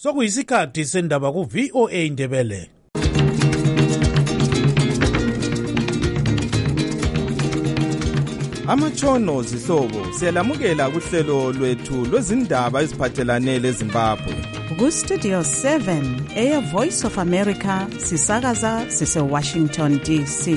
Sokuyisikhathi sendaba ku VOA Indebele. Amatshono zihlobo siyalamukela kuhlelo lwethu lwezindaba eziphathelane leZimbabwe. Ku Studio 7 Air Voice of America sisakaza sise Washington DC.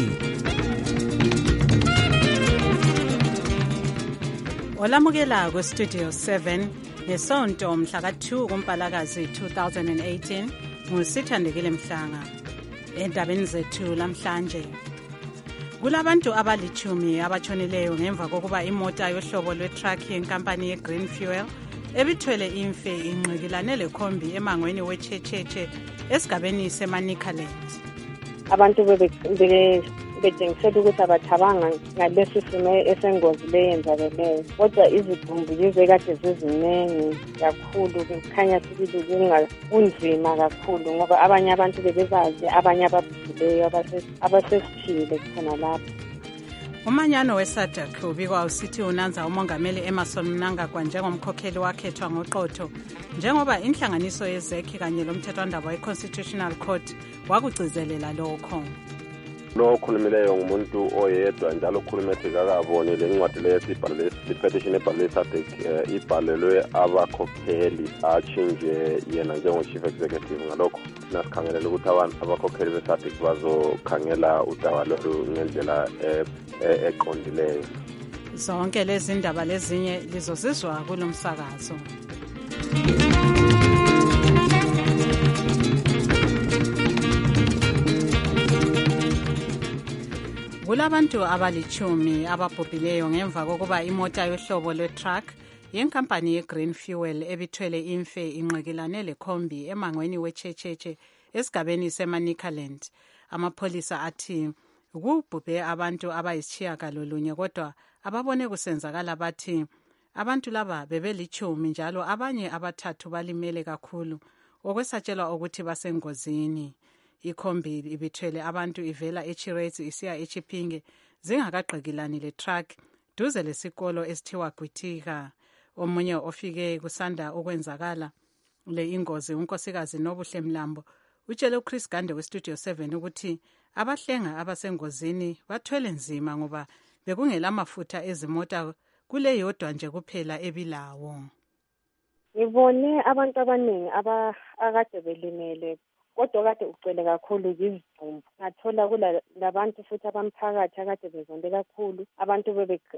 Olamukela ku Studio 7 ngesonto mhla ka2 kuMpalakazi 2018 ngusithandekile Mhlanga. Endabeni zethu lamhlanje kulabantu abalitshumi abatshonileyo ngemva kokuba imota yohlobo lwe-truck yenkampani ye-Green Fuel ebithwele imfe inqikilane lekhombi emangweni weChecheshe esigabeni seManicaland. Abantu bedengisela ukuthi abathabanga ngalesi simo esengozi leyenzakeleyo, kodwa izidumbu yize kade ziziningi kakhulu, kukhanya sibili kunzima kakhulu ngoba abanye abantu bebebazi, abanye ababhuleyo abasesithile khona lapho. Umanyano weSADC ubikwa usithi unanza umongameli Emmerson Mnangagwa njengomkhokheli wakhethwa ngoqotho njengoba inhlanganiso yezekhi kanye lomthethwandaba we-Constitutional Court wakugcizelela lokho. Lo okhulumileyo ngumuntu oyedwa njalo okhulumethe kakabone lencwadi lesibhalo le-petition ebhalwe SADC ibhalelwe abakhokheli achinje yena njengo-chief executive. Ngalokho nasikhangelela ukuthi abantu abakhokheli be-SADC bazokhangela udaba lolu ngendlela eqondileyo. Zonke lezi ndaba lezinye lizozizwa kulo msakazo. Kulabantu abalitshumi ababhubhileyo ngemva kokuba imota yohlobo lwe-truck yenkampani ye-Green Fuel ebithwele imfe inqikilane lekhombi emangweni weChecheshe esigabeni seManicaland. Amapholisa athi kubhubhe abantu abayisitshiyagalolunye kodwa ababone kusenzakala bathi abantu laba bebelitshumi njalo abanye abathathu balimele kakhulu okwesatshelwa ukuthi basengozini. Ikhombi ibithwele abantu ivela eChirezi isiya eChipinge zingakagqikilani le-truck duze lesikolo esithiwa Gwitika. Omunye ofike kusanda ukwenzakala le ingozi unkosikazi Nobuhle Mlambo utshele uChris Gande weStudio 7 ukuthi abahlenga abasengozini bathwele nzima ngoba bekungela mafutha ezimota kule yodwa nje kuphela ebilawo. Ngibone abantu abaningi akade belimele kodwa kade ucwele kakhulu izidumbu. Ngathola kulabantu futhi abamphakathi akade bezonde kakhulu. Abantu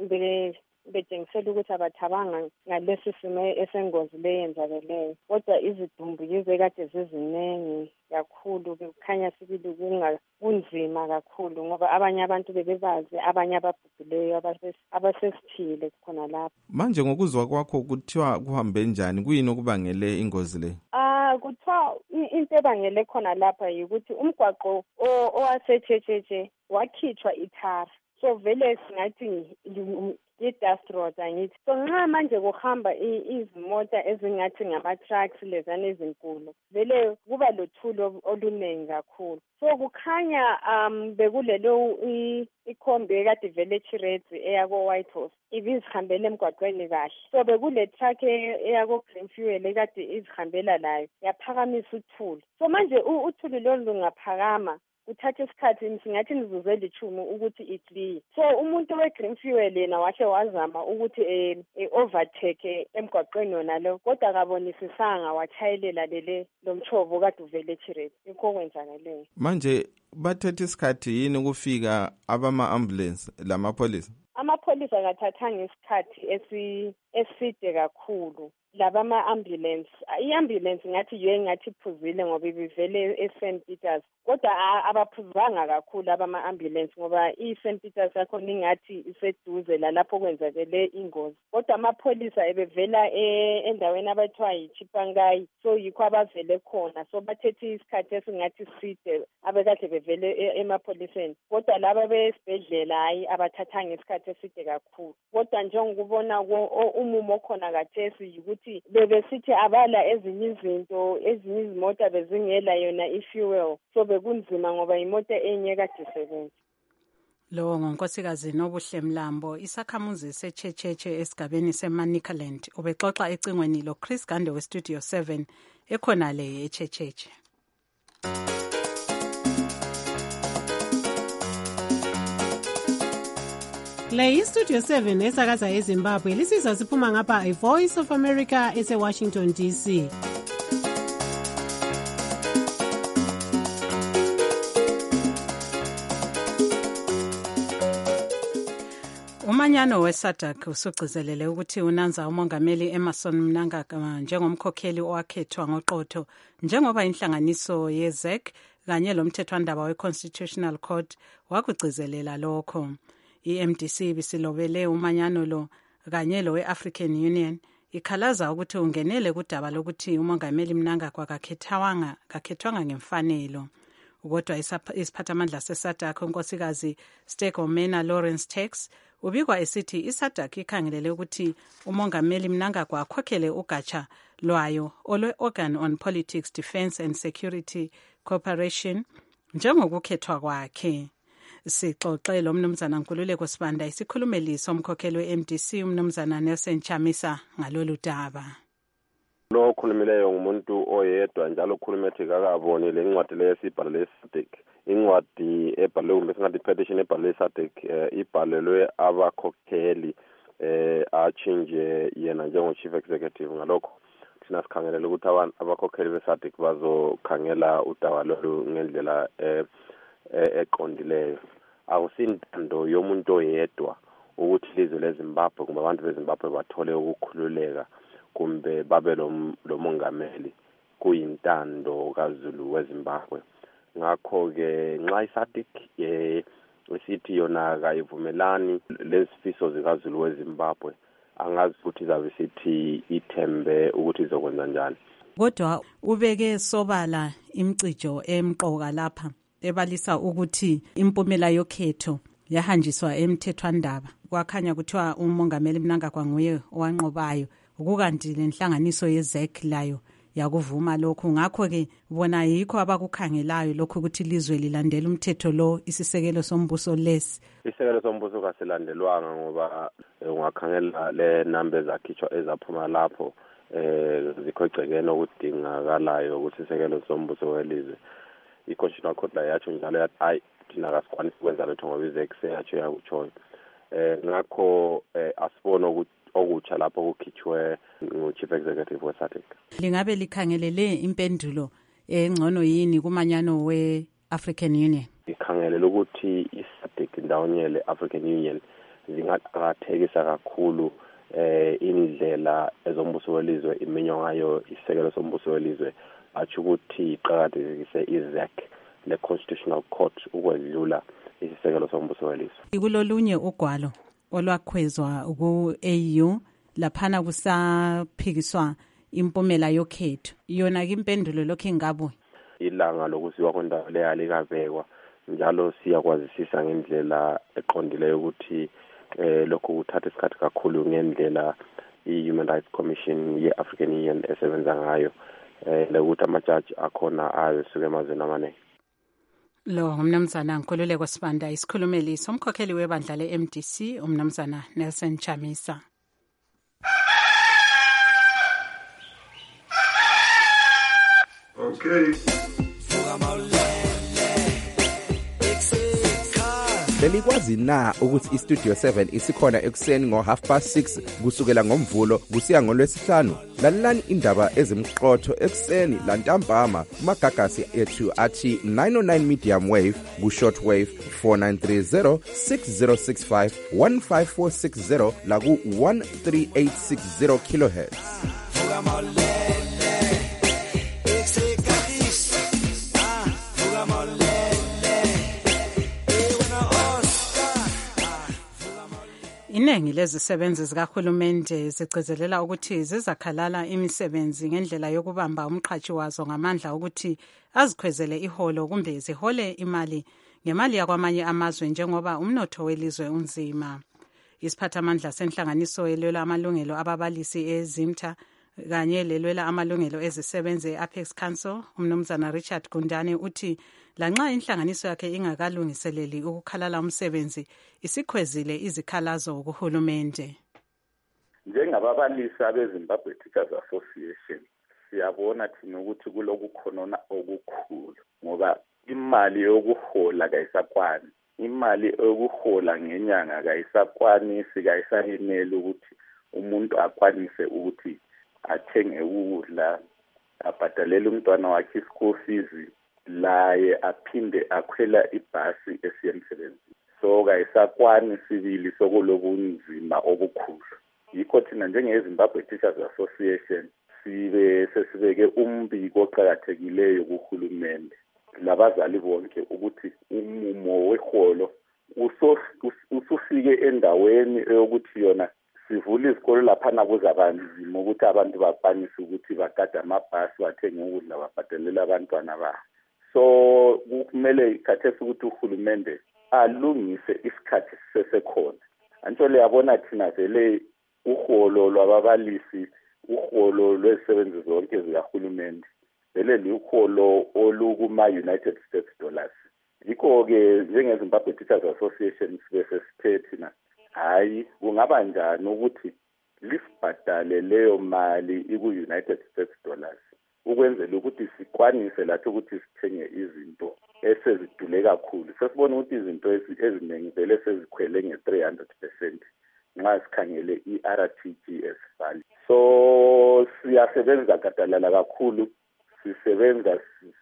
bedengisela ukuthi abathabanga ngalesi simo esengozi leyenzakeleyo, kodwa izidumbu yize kade ziziningi kakhulu, kukhanya sibili kunzima kakhulu ngoba abanye abantu bebebazi, abanye ababhuleyo abasesithile khona lapho. Manje ngokuzwa kwakho kuthiwa kuhambe njani? Kuyini okubangele ingozi le? Kuthiwa into ebangele khona lapha yikuthi umgwaqo owaseChecheshe wakhitshwa ithara. So vele singathi i-dust road angithi. So nxa manje kuhamba izimota ezingathi ngama-trucks lezana ezinkulu, vele kuba lothulo oluningi kakhulu. So kukhanya bekulelo ikhombi ekade vele eChirezi eyako-White House ibizihambela emgwaqweni kahle. So bekule truck eyako-Green Fuel ekade izihambela layo yaphakamisa uthuli. So manje uthuli lolu lungaphakama kuthatha isikhathi singathi imizuzu elithumi ukuthi iclear. So umuntu we-Green Fuel yena wahle wazama ukuthi overtake emgwaqweni yona lo, kodwa akabonisisanga wachayelela lomchovo kade uvele eChirezi. Yikho kwenzakaleyo. Manje bathethe isikhathi yini ukufika abama-ambulance lamapholisa? Amapholisa akathathanga isikhathi eside kakhulu. Laba ama-ambulance, i-ambulance ngathi yiyo engathi iphuzile ngoba ibivele eSt Peters, kodwa abaphuzanga kakhulu abama-ambulance ngoba iSt Peters yakhona ingathi iseduze lapho kwenzakele ingozi. Kodwa amapholisa ebevela endaweni abathiwa yiChipangayi, so yikho abavele khona. So bathethe isikhathi esingathi side abekade bevele emapholiseni, kodwa laba besibhedlela hayi abathathanga isikhathi eside kakhulu. Kodwa njengokubona umumo khona kathesi yikuthi bebesithi abala ezinye izinto, ezinye izimota bezingela yona i-fuel, so bekunzima ngoba imoto enye kade isebenza. Lo ngonkosikazi Nobuhle Mlambo, isakhamuzi seChecheshe esigabeni seManicaland, ubexoxa ecingweni lo Chris Gande weStudio 7 ekhona le eChecheshe. Le iStudio 7 esakaza eZimbabwe lisizwa siphuma ngapha iVoice of America eseWashington DC. Umanyano weSADC usugcizelele ukuthi unanza umongameli Emmerson Mnangagwa njengomkhokheli owakhethwa ngoqotho njengoba inhlanganiso yeZEC kanye lomthethwandaba weConstitutional Court wakugcizelela lokho. IMDC bisilobele umanyano lo kanye lo weAfrican Union ikhalaza ukuthi ungenele kudaba lokuthi umongameli Mnangagwa kakhethwanga ngemfanelo. Kodwa isiphathamandla seSADC unkosikazi Stergomena Lawrence Tax ubikwa esithi iSADC ikhangelele ukuthi umongameli Mnangagwa akhokhele ugatsha lwayo olwe-Organ on Politics, Defence and Security Cooperation njengokukhethwa kwakhe. Sixoxe lo mnumzana Nkululeko Sibanda isikhulumeli somkhokheli we-MDC umnumzana Nelson Chamisa ngalolu daba. Lo khulumileyo ngumuntu oyedwa njalo ukhulumethi kakaboni lencwadi lesibhalwe leSADC. Incwadi ebhalwe ngesingathi petition ebhalwe leSADC ibhalelwe abakhokheli achinje yena njengo-chief executive. Ngalokho thina sikhangelela ukuthi abakhokheli beSADC bazokhangela udaba lolu ngendlela eqondileyo. Awusintando yomuntu oyedwa ukuthi ilizwe leZimbabwe kumbe abantu beZimbabwe bathole ukukhululeka kumbe babe lo mongameli kuyintando kaZulu weZimbabwe. Ngakho-ke nxa iSADC isithi yona kayivumelani lezifiso zikaZulu weZimbabwe, angazi futhi izabe sithi ithembe ukuthi izokwenza njani. Kodwa ubeke sobala imcijo emqoka lapha ebalisa ukuthi impumela yokhetho yahanjiswa emthethwandaba. Kwakhanya kuthiwa umongameli Mnangagwa nguye owanqobayo, ukukanti lenhlanganiso yeZEC layo yakuvuma lokhu. Ngakho-ke bona yikho abakukhangelayo lokhu ukuthi ilizwe lilandela umthetho lo isisekelo sombuso lesi. Isisekelo sombuso kasilandelwanga ngoba ungakhangela le number zakhitshwa ezaphuma lapho zikho egcekeni okudingakalayo ukuthi isisekelo sombuso welizwe. I-Constitutional Court la yatsho njalo yathi hayi thina kasikwanisi ukwenza lutho ngoba iZEC seyatsho yakutshoyo. Ngakho asibone ukuthi okutsha lapho kukhitshwe ngu-chief executive weSADC. Lingabe likhangelele impendulo engcono yini kumanyano we-African Union? Ikhangelele ukuthi iSADC ndawonyele African Union zingaqakathekisa kakhulu indlela ezombuso welizwe iminywa ngayo isisekelo sombuso welizwe, atsho ukuthi iqakathekise iZEC le-Constitutional Court ukwedlula isisekelo sombuso welizwe. Kulolunye ugwalo olwakhwezwa ku-AU laphana kusaphikiswa impumela yokhetho, yona impendulo lokho ingabo ilanga lokusiwa kwendawo leyo likabekwa, njalo siyakwazisisa ngendlela eqondileyo ukuthi lokho kuthatha isikhathi kakhulu ngendlela i-Human Rights Commission ye-African Union esebenza ngayo, lokuthi amajaji akhona ayesuka emazweni amaningi. Lo umnumzana Nkululeko Sibanda isikhulumeli somkhokheli webandla le-MDC umnumzana Nelson Chamisa. Okay. Belikwazi na ukuthi iStudio 7 isikhona ekuseni ngo6:30 kusukela ngomvulo kusiya ngolwesihlanu? Lalelani indaba ezimqotho ekuseni lantambama kumagagasi ethu athi 909 medium wave ku-short wave 4930 6065 15460 la ku-13860 kilohertz. Iningi lezisebenzi zikahulumende zigcizelela ukuthi zizakhalala imisebenzi ngendlela yokubamba umqhatshi wazo ngamandla ukuthi azikhwezele iholo kumbe zihole imali ngemali yakwamanye amazwe njengoba umnotho welizwe unzima. Isiphathamandla senhlanganiso elwela amalungelo ababalisi eZimta kanye lelwela amalungelo ezisebenzi e-Apex Council umnumzana Richard Gundane uthi lanxa inhlanganiso yakhe ingakalungiseleli ukukhalala umsebenzi isikhwezile izikhalazo kuhulumende. Njengababalisi abeZimbabwe Teachers Association siyabona thina ukuthi kulokukhonona okukhulu ngoba imali yokuhola kayisakwani, imali yokuhola ngenyanga kayisakwanisi, kayisayenele ukuthi umuntu akwanise ukuthi athenge ukudla, abhadalele umntwana wakhe school fees, laye aphinde akhwela ibhasi esiya emsebenzini. So kayisakwani sibili sokulobunzima obukhulu. Yikho thina njengeZimbabwe Teachers Association sesibeke umbiko oqhakathekileyo kuhulumende labazali bonke ukuthi umumo weholo usufike endaweni eyokuthi yona sivula izikolo laphana kuzabanzima ukuthi abantu bakwanise ukuthi bagade amabhasi, bathenge ukudla, babhadalela abantwana babo. So kumele khathesi ukuthi uhulumende alungise isikhathi sisesekhona. Antsho leyabona thina vele uholo lwababalisi, uholo lwezisebenzi zonke zikahulumende vele liuholo olukuma-United States dollars. Yikho-ke njengeZimbabwe Teachers Association bese sithe thina hayi kungaba njani ukuthi lisibhadale leyo mali iku-United States dollars ukwenzela ukuthi sikwanise lathi ukuthi sithenge izinto esezidule kakhulu. Sesibona ukuthi izinto eziningi vele sezikhwele nge-300% nxa sikhangele i-RTGS value. So siyasebenza gadalala kakhulu, sisebenza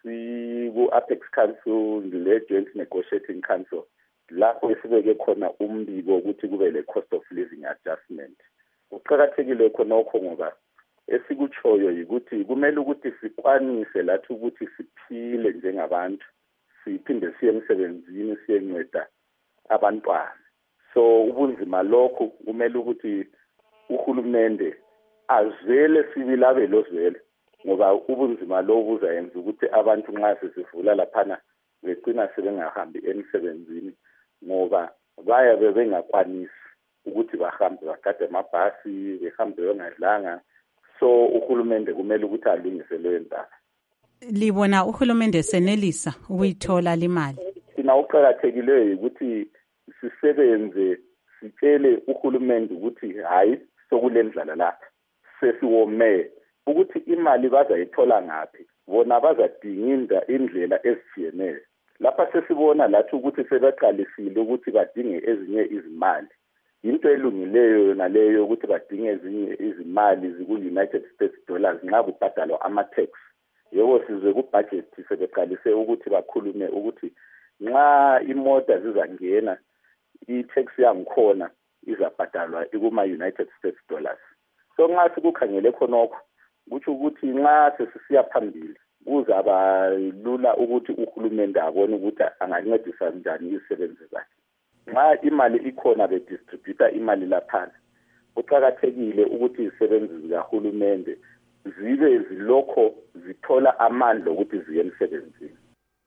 ku-Apex Council le-Joint Negotiating Council lapho esibeke khona umbiko ukuthi kube le-cost of living adjustment. Kuqakathekile khonokho ngoba esikutshoyo yikuthi kumele ukuthi sikwanise lathi ukuthi siphile njengabantu, siphinde siye emsebenzini siyenceda abantwana. So ubunzima lokho kumele ukuthi uhulumende azwele sibili abelozwele ngoba ubunzima lo buzayenza ukuthi abantu nxa sesivula laphana begcina sebengahambi emsebenzini ngoba bayabe bengakwanisi ukuthi bahambe bagade amabhasi, behambe bengadlanga. So uhulumende kumele ukuthi alungise leyo ndaba. Libona uhulumende senelisa ukuyithola limali? Thina uqhakathekileyo ukuthi sisebenze sitshele uhulumende ukuthi hayi sokulendlala lapha sesiwome ukuthi imali bazayithola ngaphi, bona bazadinga indlela ezitshiyeneyo. Lapha sesibona lathi ukuthi sebeqalisile ukuthi badinge ezinye izimali. Into elungileyo naleyo ukuthi badinge ezinye izimali ziku-United States dollars nxa kubhadalwa ama-tax. Yebo sizwe ku-budget sebeqalise ukuthi bakhulume ukuthi nxa imota zizangena i-tax yangikhona izabhadalwa ikuma-United States dollars. So nxa sikukhangele khonokho kutsho ukuthi nxa sesisiya phambili kuzaba lula ukuthi uhulumende abone ukuthi angancedisa njani izisebenzi zakhe. Nxa imali ikhona bedistributa imali laphana, kuqakathekile ukuthi izisebenzi zikahulumende zibe zilokho zithola amandla ukuthi ziye emsebenzini.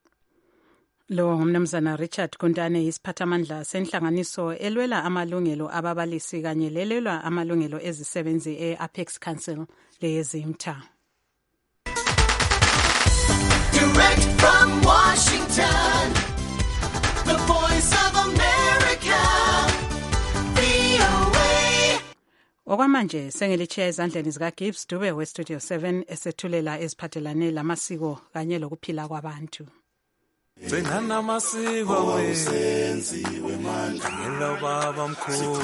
Lo ngumnumzana Richard Kuntane, isiphathamandla senhlanganiso elwela amalungelo ababalisi kanye lelwela amalungelo ezisebenzi e-Apex Council leYezimta. Direct from Washington, the Voice of America, VOA. Okwamanje sengelitshiya ezandleni zikaGibbs Dube weStudio 7 esethulela eziphathelane lamasiko kanye lokuphila kwabantu. Senana masiko wesenziwe manje ngelo baba mkhulu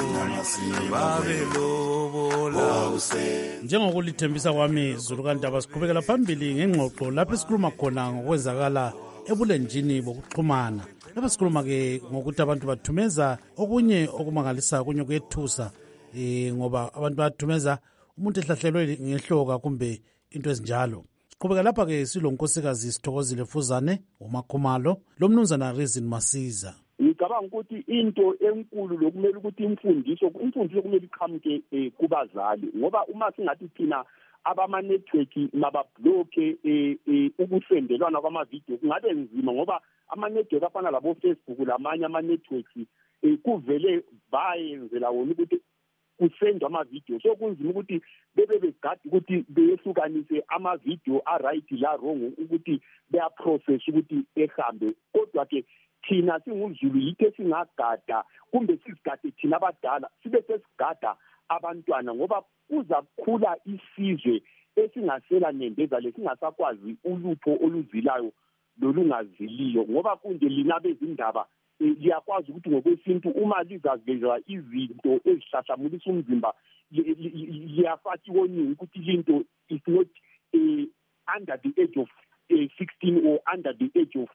babelobola njengokulithembisa kwami Zulu kaNdaba siqhubekela phambili ngengxoxo lapho esikhuluma khona ngokwezakala ebulenjini bokuxhumana. Lapho sikhuluma ke ngokuthi abantu bathumeza okunye okumangalisa kunye kuyethusa ngoba abantu bathumeza umuntu ehlahlelwe ngehloka kumbe into ezinjalo. Siqhubeka lapha ke silonkosikazi Sithokozile Fuzane uMakhumalo lo mnumzana Reason Masiza. Ngicabanga ukuthi into enkulu lokumele ukuthi imfundiso kumele iqhamuke kubazali ngoba uma singathi thina abama-network mababloke ukusendelwana kwamavidiyo kungabe nzima ngoba ama-network afana labo-Facebook lamanye ama-network kuvele bayenzela wona ukuthi kusendwa amavidiyo. So kunzima ukuthi begadi ukuthi beyehlukanise amavidiyo a-right la wrong ukuthi beyaprocess ukuthi ehambe. Kodwa ke thina singumZulu yithe singagada kumbe sizigade thina abadala sibe sesigada abantwana ngoba kuzakhula isizwe esingasela nendeza lesingasakwazi ulutho oluzilayo lolungaziliyo ngoba kunje lina bezindaba liyakwazi ukuthi ngokwesintu uma lizavezwa izinto ezihlahlamulisa umzimba liyafaki woningi ukuthi linto is not under the age of 16 or under the age of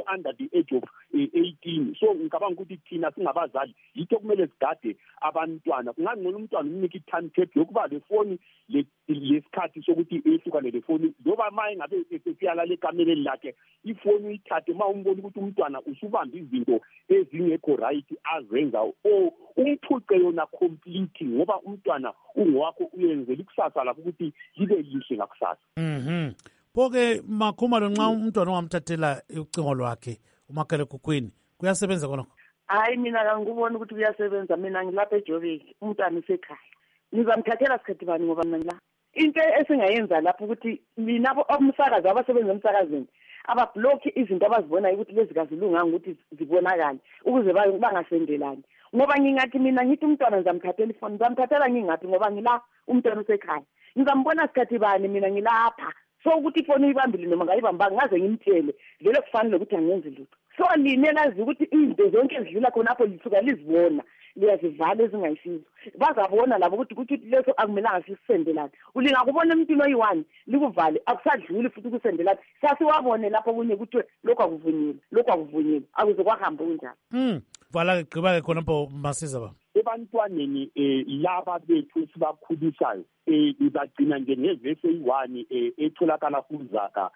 18. So ngicabanga ukuthi thina singabazali yitho kumele sigade abantwana kungangcono umntwana umnike i-timetable yokuba le phone lesikhathi sokuthi ehlukane le phone ngoba maye ngabe esiyala lekameleni lakhe ifoni uyithathe uma umbona ukuthi umntwana usubamba izinto ezingekho right azenza umphuce yona complete ngoba umntwana ungowakho uyenzela ikusasa lapho ukuthi libe lihle ngakusasa. Phoke Makhumalo nxa umntwana ongamthathela ucingo lwakhe umakhalekhukhwini kuyasebenza khona? Hayi mina angikuboni ukuthi kuyasebenza, mina ngilapha eJoburg umntwana usekhaya. Ngizamthathela sikhathi bani ngoba mina la into esingayenza lapho ukuthi mina abomsakazi abasebenza emsakazweni abablock izinto abazibonayo ukuthi lezi kazilunganga ukuthi zibonakale ukuze bangasendelani. Ngoba ngingathi mina ngithi umntwana ngizamthathela ifoni, ngizamthathela ngingaphi ngoba ngila umntwana usekhaya. Ngizambona sikhathi bani mina ngilapha. So ukuthi ifoni uyibambile noma ngayibambanga ngaze ngimtshele vele kufanele ukuthi angenze lutho. So linelazi ukuthi izinto zonke ezidlula khona apho lisuka lizibona liyazivala ezingayisizo. Bazabona labo ukuthi leso akumelanga sisisendelane. Ulinga kubona umuntu oyi1 likuvale akusadluli futhi kusendelane. Sasiwabone lapho kunye ukuthi lokho akuvunyelwe akuze kwahamba kunjalo. Vala gqiba ke khona pho Masiza baba. Ebantwaneni laba bethu sibakhulisayo ngizagcina nje ngevesi eyi1 etholakala kuZaka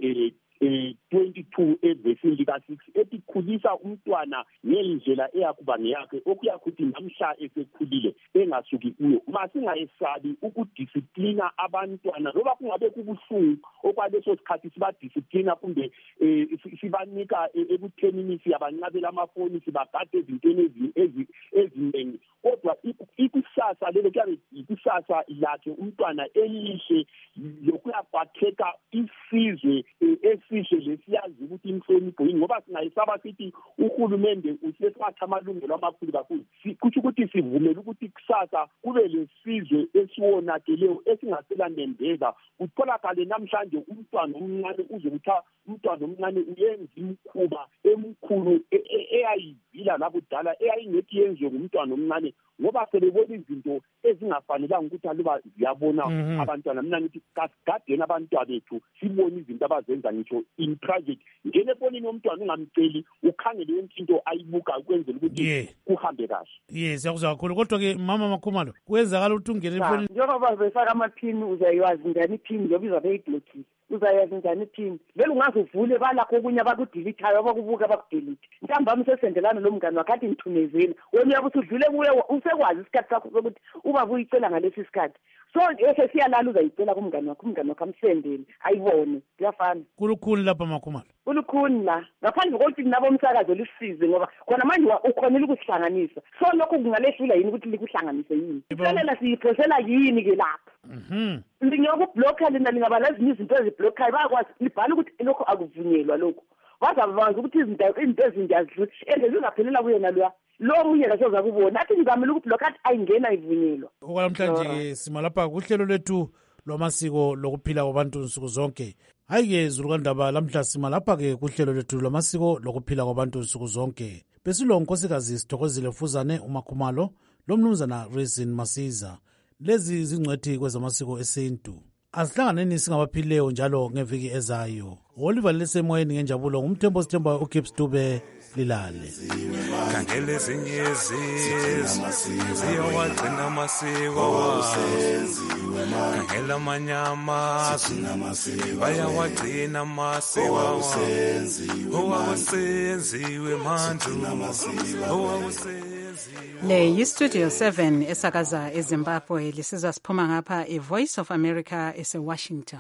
22 evesini lika6 etikhulisa umntwana ngendlela eyakuba ngeyakhe okuyakuthi namhla esekhulile engasuki kuyo. Masingayesabi ukudisciplina abantwana loba kungabe kubuhlungu okwaleso sikhathi sibadisciplina kumbe sibanika ekuthenini siyabancabela amafoni sibagade ezintweni eziningi kodwa ikusasa lelo kuyabe ikusasa lakhe umntwana elihle lokuyaphatheka isizwe esihle lesiyazi ukuthi inhlonipho ngoba singayisaba sithi uhulumende usesathi amalungelo amakhulu kakhulu kuthi ukuthi sivumele ukuthi kusasa kube lesizwe esiwonakeleyo esingaselandendeza utholakale namhlanje umntwana omncane uzokutha umntwana omncane uyenza imkhuba emkhulu eyayivila labudala eyayingekho yenziwe ngumntwana omncane ngoba sebebona izinto ezingafanelanga ukuthi aluba ziyabona abantwana. Mina ngithi kasigade abantwana bethu sibone izinto abazenza ngisho in private ngene efonini yomntwana ungamceli ukhangele yonke into ayibuka ukwenzela ukuthi kuhambe kahle. Yes, yakuzwa kakhulu kodwa ke mama Makhumalo kwenzakala ukuthi ungene efonini njengoba befaka amaphini uzayazi njani iphini njengoba izabe iblockiwe uzayazi njani iphini vele ungazuvule balakho okunye abakudeletayo abakubuka abakudelete ntambama usesendelana lo mngane wakhe athi ngithumezela wena uyabe usudlule kuye usekwazi isikhathi sakho sokuthi uba uyicela ngalesi sikhathi so esesiyalala uzayicela kumngane wakhe amsendele ayibone kuyafana. Kulukhuni lapha Makhumalo kulukhuni la ngaphandle kokuthi nabo umsakazo lisize ngoba khona manje ukhonile ukusihlanganisa so lokho kungalehlula yini ukuthi likuhlanganise yini iselela siyiphosela yini ke lapha ngiyokubhlokha lena lingaba ezinye izinto eziblokhayo bayakwazi libhala ukuthi lokho akuvunyelwa lokho bazabanza ukuthi izinto ezinjazidlula ezingaphelela kuyena lo munye kasoza kubona athi ngizamela ukublokha athi ayingena ivunyelwa. Okwanamhlanje simalapha kuhlelo lwethu lwamasiko lokuphila kwabantu nsuku zonke. Hayi-ke Zulukandaba lamhla simalapha-ke kuhlelo lwethu lwamasiko lokuphila kwabantu nsuku zonke. Besilo nkosikazi Sithokozile Fuzane uMakhumalo lomnumzana Reason Masiza. Lezi zingcwethi kwezamasiko esintu. Asihlanganeni singabaphilileyo njalo ngeviki ezayo. Oliver lesemoyeni ngenjabulo ngumthembo sithemba uKips Dube lilale. Khangele ezinye ziyawagcina amasiko khangela amanyama bayawagcina amasiko owakusenziwe mandulo Le yiStudio 7 esakaza eZimbabwe lisiza siphuma ngapha iVoice of America eseWashington.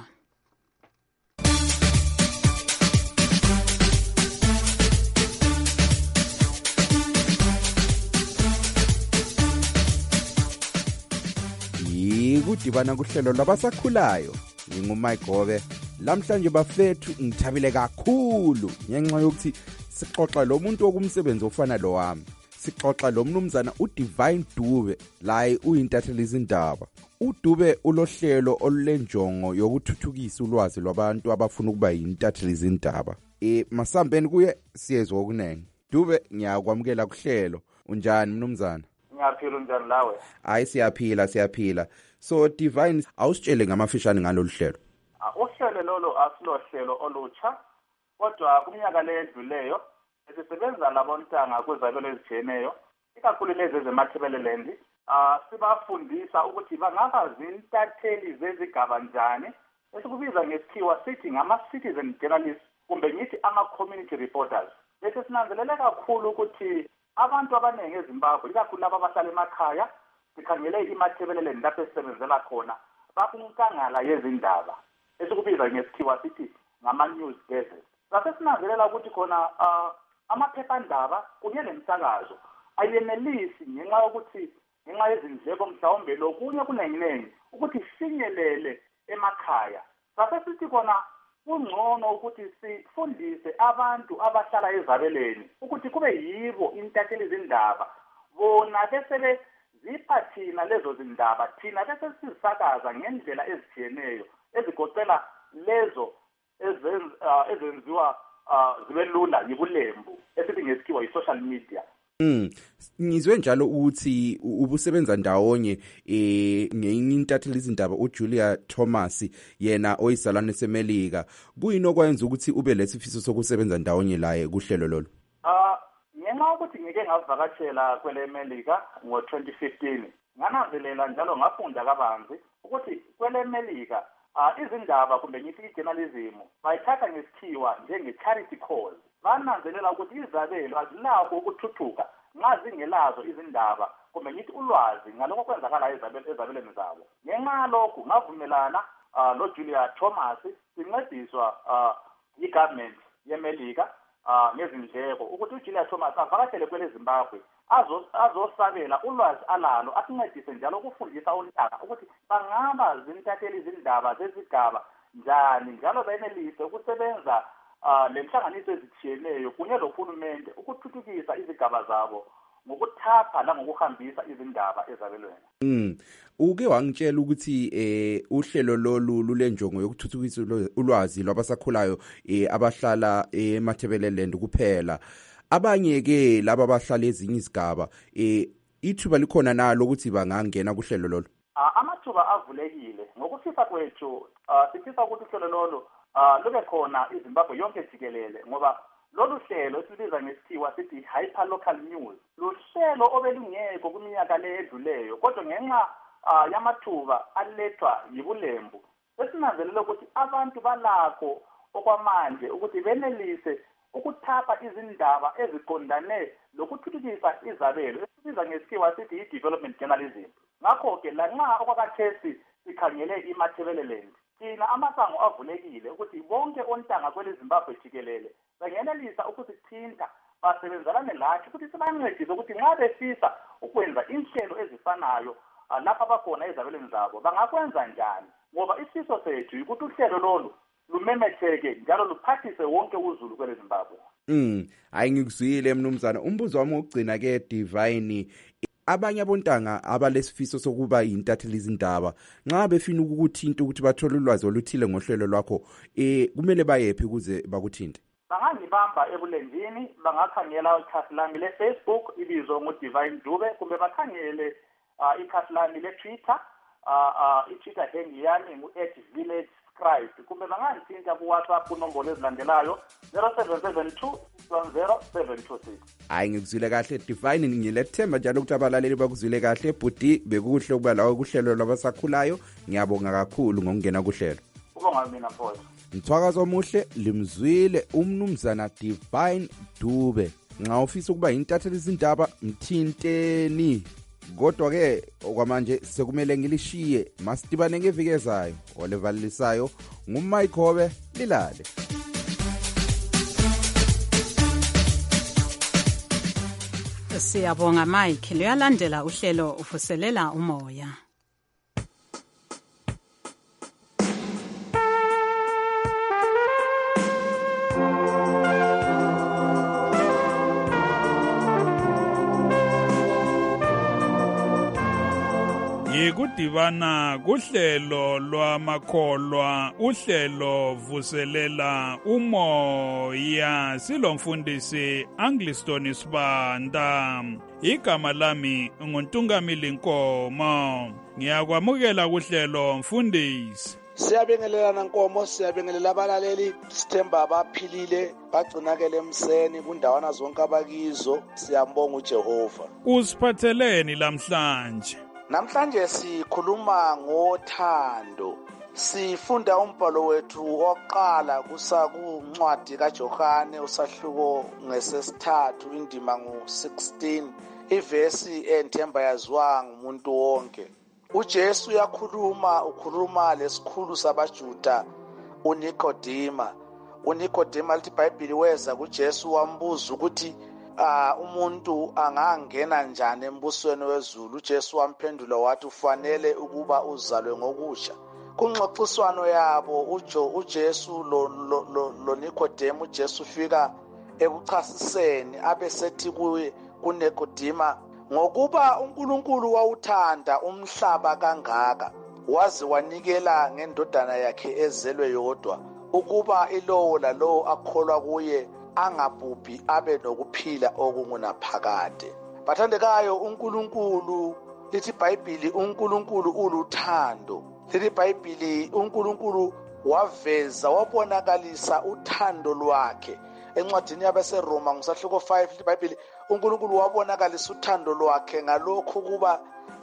Kudibana kuhlelo lwabasakhulayo nginguMayigobe lamhlanje bafethu ngithabile kakhulu ngenxa yokuthi sixoxa lo muntu okumsebenzi ofana lo wami sixoxa lo mnumzana uDivine Dube la uyintatheli izindaba. uDube ulohlelo olulenjongo yokuthuthukisa ulwazi lwabantu abafuna ukuba yintatheli izindaba. Masambeni kuye siyezwe okunene. Dube ngiyakwamukela kuhlelo. Unjani mnumzana? Ngiyaphila unjani lawe? Hayi siyaphila. So Divine awusitshele ngamafishane ngalolu hlelo. Uhlelo lolo asilohlelo olutsha kodwa kuminyaka ledluleyo sisebenza labontanga kwezabelo ezijeneyo ikakhulu lezi zemathebeleland sibafundisa ukuthi bangaba zintatheli zezigaba njani esikubiza ngesikhiwa sithi ngama-citizen journalists kumbe ngithi ama-community reporters. Bese sinanzelele kakhulu ukuthi abantu abaningi eZimbabwe ikakhulu laba abahlala emakhaya sikhangele imathebeleland lapho esisebenzela khona bakunkangala yezindaba esikubiza ngesikhiwa sithi ngama-news gazette. Sase sinanzelela ukuthi khona amaphephandaba kunye nemsakazo ayenelisi ngenxa yezindleko mhlawumbe lokunye kunenginengi ukuthi sifinyelele emakhaya. Sase sithi khona kungcono ukuthi sifundise abantu abahlala ezabeleni ukuthi kube yibo intatheli izindaba bona bese zipha thina lezo zindaba thina bese sizisakaza ngendlela ezijiyeneyo ezigoqela lezo ezenziwa zibe lula yibulembu esithi ngesikhiwa yi-social media. Ngizwe njalo ukuthi ubusebenza ndawonye ngentatheli izindaba uJulia Thomas yena oyizalwane seMelika. Kuyini okwenza ukuthi ube lesifiso sokusebenza ndawonye laye kuhlelo lolo? Ngenxa ukuthi ngike ngavakashela kwele Melika ngo-2015 ngananzelela njalo ngafunda kabanzi ukuthi kwele Melika izindaba kumbe ngithi i-journalism bayithatha ngesikhiwa njenge-charity cause. Bananzelela ukuthi izabelo azilakho ukuthuthuka nxa zingelazo izindaba kumbe ngithi ulwazi ngalokho kwenzakala ezabelweni zabo. Ngenxa lokhu ngavumelana noJulia Thomas sincediswa i-government yeMelika ngezindleko ukuthi uJulia Thomas avakashele kwele Zimbabwe azosabela ulwazi alalo asincedise njalo ukufundisa ontanga ukuthi bangaba zintatheli izindaba zezigaba njani njalo benelise ukusebenza lenhlanganiso ezitshiyeneyo kunye lohulumende ukuthuthukisa izigaba zabo ngokuthapha langokuhambisa izindaba ezabelweni. Uke wangitshela ukuthi uhlelo lolu lulenjongo yokuthuthukisa ulwazi lwabasakhulayo abahlala emathebeleland kuphela. Abanye ke laba abahlala ezinye izigaba ithuba likhona nalo ukuthi bangangena kuhlelo lolo. Amathuba avulekile ngokufisa kwethu sifisa ukuthi uhlelo lolo lube khona iZimbabwe yonke jikelele ngoba lolu hlelo esibiza ngesikhiwa sithi hyper local news luhlelo obelungekho kuminyaka le edluleyo kodwa ngenxa yamathuba alethwa yibulembu esinanzelela ukuthi abantu balakho okwamanje ukuthi benelise ukuthapha izindaba eziqondane lokuthuthukisa izabelo esibiza ngesikhiwa sithi i-development journalism. Ngakho-ke lanxa okwakathesi sikhangele imathebeleland thina amasango avulekile ukuthi bonke ontanga kwele Zimbabwe jikelele bangenelisa ukusithinta basebenzelane lathi ukuthi sibancedise ukuthi nxa befisa ukwenza inhlelo ezifanayo lapha abakhona ezabelweni zabo bangakwenza njani ngoba isifiso sethu ukuthi uhlelo lolu lumemetheke njalo luphathise wonke uzulu kwele Zimbabwe. Hayi ngikuzwile mnumzana. Umbuzo wami wokugcina ke Divine, abanye abontanga abalesifiso sokuba yintatheli izindaba nxa befina ukukuthinta ukuthi bathole ulwazi oluthile ngohlelo lwakho kumele bayephi ukuze bakuthinte? Bangangibamba ebulenjini bangakhangela ikhasi lami le-Facebook ibizwa ngoDivine Dube kumbe bakhangele ikhasi lami le-Twitter i-Twitter handle yami ngu@villagescribe kumbe bangangithinta ku-WhatsApp kunombolo ezilandelayo 0772 610 726. Hayi ngikuzwile kahle Divine, ngilethemba njalo ukuthi abalaleli bakuzwile kahle bhuti. Bekuhle ukuba lawo kuhlelo lwabasakhulayo. Ngiyabonga kakhulu ngokungena kuhlelo. Ubonga mina mfowethu. Mthwakazo omuhle limzwile umnumzana Divine Dube. Nxa ufisa ukuba yintatheli izindaba mthinteni. Kodwa ke okwamanje sekumele ngilishiye. Masitibane ngeviki ezayo. Olevalisayo nguMayigobe Lilale. Siyabonga Mike. Luyalandela uhlelo uvuselela umoya. Kudibana kuhlelo lwamakholwa, uhlelo vuselela umoya, silomfundisi Angliston Sibanda. Igama lami nguNtungamili Nkomo. Ngiyakwamukela kuhlelo mfundisi. Siyabingelelana Nkomo, siyabingelela abalaleli. Sithemba abaphilile bagcinakele emseni kundawana zonke abakizo. Siyambonga uJehova. Usiphatheleni lamhlanje? Namhlanje sikhuluma ngothando. Sifunda umbhalo wethu oqala kusakuncwadi kaJohane usahluko ngesesithathu indima ngo-16 ivesi enthemba yaziwa ngumuntu wonke. uJesu ukhuluma lesikhulu sabaJuda uNikodima. uNikodima lithi iBhayibheli weza kuJesu wambuza ukuthi umuntu angangena njani embusweni wezulu. uJesu wamphendula wathi ufanele ukuba uzalwe ngokusha. Kungxoxiswano yabo uJesu lo Nikodema, uJesu ufika ekuchasiseni abesethi kuNikodima, ngokuba uNkulunkulu wawuthanda umhlaba kangaka waze wanikela ngendodana yakhe ezelwe yodwa, ukuba ilowo lalowo akholwa kuye angabhubhi abe nokuphila okungunaphakade. Bathandekayo, uNkulunkulu lithi iBhayibheli uNkulunkulu uluthando. Lithi iBhayibheli uNkulunkulu wabonakalisa uthando lwakhe. Encwadini yabaseRoma ngusahluko 5 lithi iBhayibheli uNkulunkulu wabonakalisa uthando lwakhe ngalokho kuba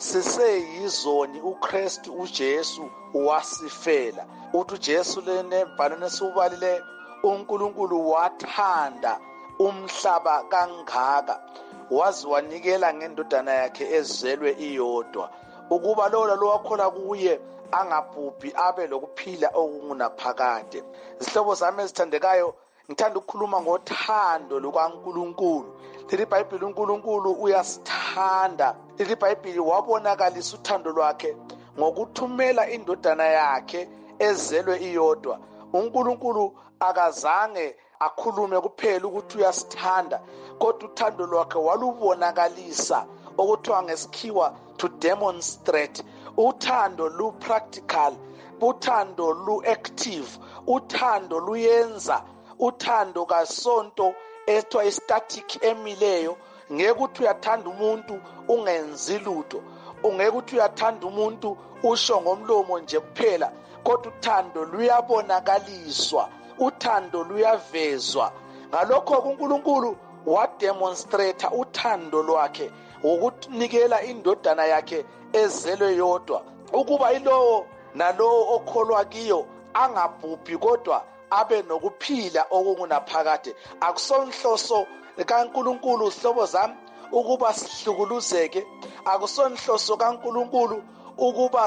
siseyizoni uKristu uJesu wasifela. Uthi uJesu lebhalweni esiubalile, uNkulunkulu wathanda umhlaba kangaka waze wanikela ngendodana yakhe ezelwe iyodwa, ukuba lowo akholwa kuye angabhubhi abe lokuphila okungunaphakade. Zihlobo zami ezithandekayo, ngithanda ukukhuluma ngothando lukaNkulunkulu. Lithi iBhayibheli uNkulunkulu uyasithanda. Lithi iBhayibheli wabonakalisa uthando lwakhe ngokuthumela indodana yakhe ezelwe iyodwa. uNkulunkulu akazange akhulume kuphela ukuthi uyasithanda, kodwa uthando lwakhe walubonakalisa, okuthiwa ngesikhiwa to demonstrate. Uthando lu-practical, uthando lu-active, uthando luyenza. Uthando kasonto ethiwa static emileyo. Ngeke uthi uyathanda umuntu ungenzi lutho, ungeke uthi uyathanda umuntu usho ngomlomo nje kuphela, kodwa uthando luyabonakaliswa, uthando luyavezwa. Ngalokho uNkulunkulu wademonstrate uthando lwakhe ngokunikela indodana yakhe ezelwe yodwa, ukuba ilowo nalowo okholwa kiyo angabhubhi kodwa abe nokuphila okungunaphakade. Akusonhloso kaNkulunkulu, hlobo zami, ukuba sihlukuluzeke. Akusonhloso kaNkulunkulu ukuba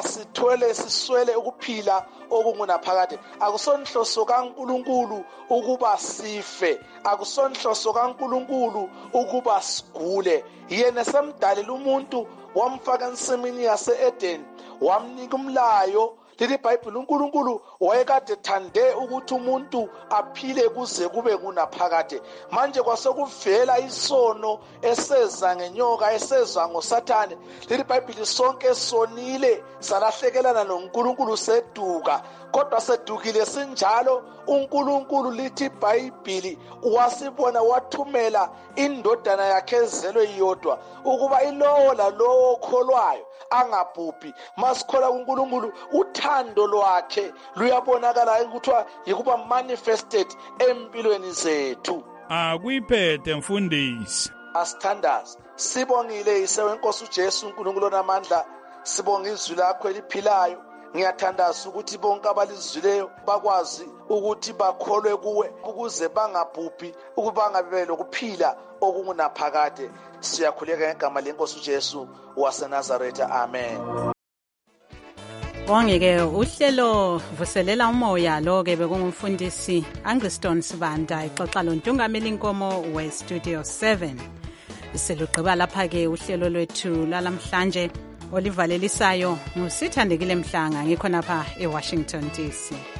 siswele ukuphila okungunaphakade. Akusonhloso kaNkulunkulu ukuba sife. Akusonhloso kaNkulunkulu ukuba sigule. Yena semdalela umuntu, wamfaka ensimini yase-Edeni, wamnika umlayo. Lithi iBhayibheli uNkulunkulu wayekade ethande ukuthi umuntu aphile kuze kube kunaphakade. Manje kwasekuvela isono eseza ngenyoka, eseza ngoSathane. Lithi iBhayibheli sonke sonile salahlekelana noNkulunkulu seduka, kodwa sedukile sinjalo uNkulunkulu, lithi iBhayibheli, wasibona wathumela indodana yakhe ezelwe iyodwa, ukuba ilowo lalowo okholwayo angabhubhi. Masikholwa kuNkulunkulu, uthando lwakhe luyabonakala ukuthiwa yikuba manifested empilweni zethu. Akuyiphethe mfundisi. Asithandaze, sibongile isewe Nkosi uJesu uNkulunkulu onamandla, sibonga izwi lakho eliphilayo. Ngiyathandaza ukuthi bonke abalizwileyo bakwazi ukuthi bakholwe kuwe, ukuze bangabhubhi, ukuba bangabe lokuphila okungunaphakade. Siyakhuleka ngegama leNkosi uJesu waseNazaretha, amen. Wongeke uhlelo vuselela umoya lo-ke bekungumfundisi Angliston Sibanda ixoxa loNtungameli Nkomo we-Studio 7. Selugqiba lapha-ke uhlelo lwethu lalamhlanje olivalelisayo ngusithandekile Mhlanga, ngikhonapha eWashington DC.